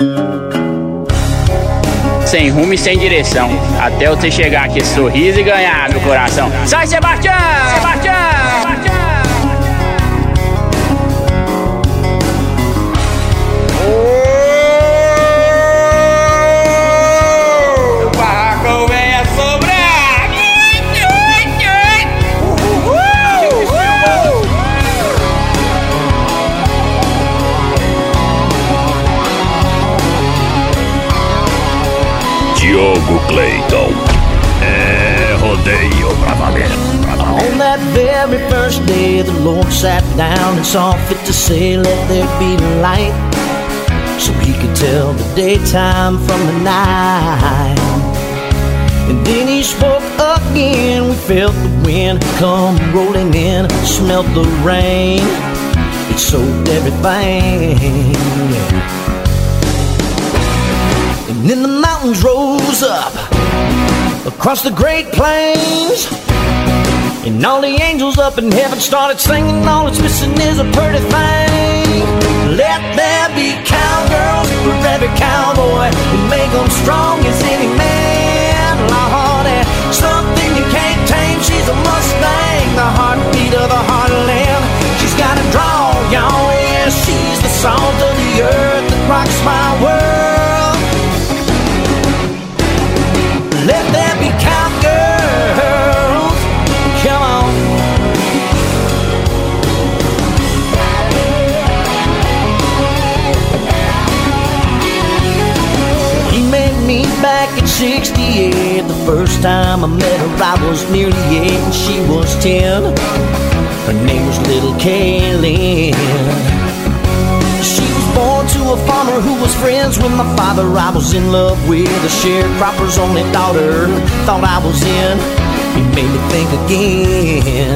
Sem rumo e sem direção, até você chegar aqui, sorriso e ganhar meu coração. Sai, Sebastião! Sebastião! O barraco vem a sobrar! Diogo Clayton, é rodeio pra valer. On that very first day, the Lord sat down and saw fit to say, let there be light, so he could tell the daytime from the night. And then he spoke again, we felt the wind come rolling in, smelled the rain, it soaked everything. And then the mountains rose up across the Great Plains, and all the angels up in heaven started singing, all it's missing is a pretty thing. Let there be cowgirls for every cowboy, and make them strong as any man. Lordy, something you can't tame, she's a Mustang, the heartbeat of the heartland. She's got a draw, y'all, yeah, she's the salt of the earth that rocks my world. Let there be cowgirls, come on. He met me back at 68. The first time I met her I was nearly 8 and she was 10. Her name was Little Kaylin. She was born to a farmer who was friends with my father. I was in love with a sharecropper's only daughter. Thought I was in, it made me think again.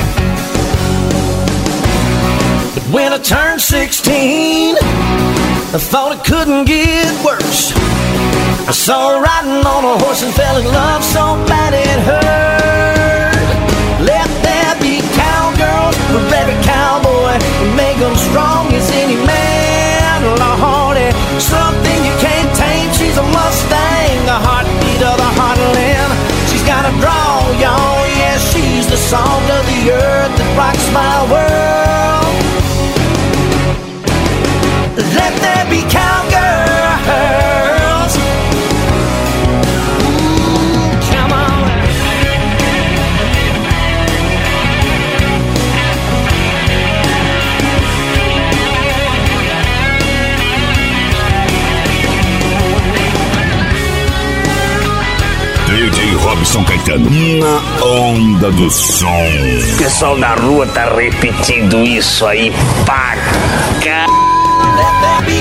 But when I turned 16, I thought it couldn't get worse. I saw her riding on a horse and fell in love so bad it hurt. Let there be cowgirls for every cowboy, and make them strong as any man. Lordy, something you can't tame, she's a Mustang, the heartbeat of the heartland. She's got a draw, y'all, yeah, she's the salt of the earth that rocks my world. Let there be cowgirls. Come on. DJ Robson Caetano, na onda do som. O pessoal da rua tá repetindo isso aí, pá, cara. Let there be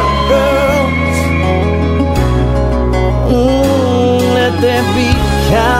cowgirls. Let there be cowgirls.